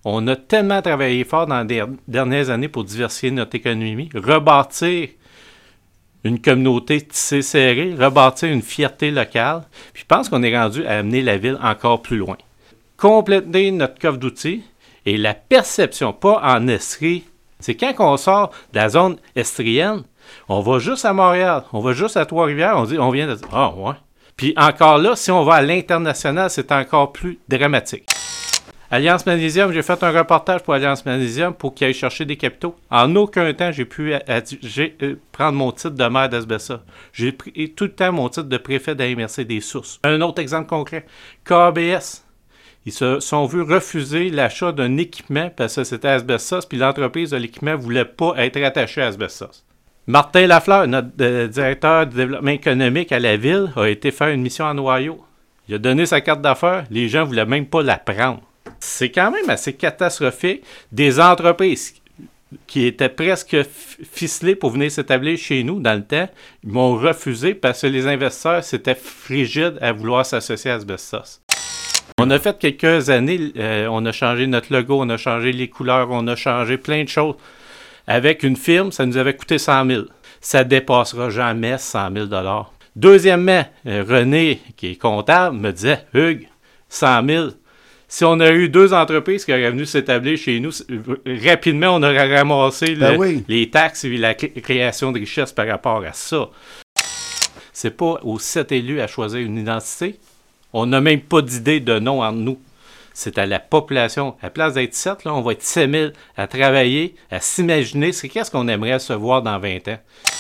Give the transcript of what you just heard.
On a tellement travaillé fort dans les dernières années pour diversifier notre économie, rebâtir une communauté tissée serrée, rebâtir une fierté locale. Puis je pense qu'on est rendu à amener la ville encore plus loin. Compléter notre coffre d'outils et la perception, pas en Estrie. C'est quand on sort de la zone estrienne, on va juste à Montréal, on va juste à Trois-Rivières, on vient de dire « Ah ouais ». Puis encore là, si on va à l'international, c'est encore plus dramatique. Alliance Magnésium, j'ai fait un reportage pour Alliance Magnésium pour qu'ils aillent chercher des capitaux. En aucun temps, j'ai pu prendre mon titre de maire d'Asbessa. J'ai pris tout le temps mon titre de préfet de la MRC des Sources. Un autre exemple concret, KBS. Ils se sont vus refuser l'achat d'un équipement parce que c'était Asbestos, puis l'entreprise de l'équipement ne voulait pas être attachée à Asbestos. Martin Lafleur, notre directeur de développement économique à la ville, a été faire une mission en Ohio. Il a donné sa carte d'affaires, les gens ne voulaient même pas la prendre. C'est quand même assez catastrophique. Des entreprises qui étaient presque ficelées pour venir s'établir chez nous dans le temps, ils m'ont refusé parce que les investisseurs s'étaient frigides à vouloir s'associer à Asbestos. On a fait quelques années, on a changé notre logo, on a changé les couleurs, on a changé plein de choses. Avec une firme, ça nous avait coûté 100 000. Ça ne dépassera jamais 100 000 $. Deuxièmement, René, qui est comptable, me disait « Hugues, 100 000 $. Si on a eu deux entreprises qui auraient venu s'établir chez nous, rapidement, on aurait ramassé les taxes et la création de richesses par rapport à ça. C'est pas aux 7 élus à choisir une identité. On n'a même pas d'idée de nom entre nous. C'est à la population. À la place d'être 7, là, on va être 7 000 à travailler, à s'imaginer qu'est-ce qu'on aimerait se voir dans 20 ans.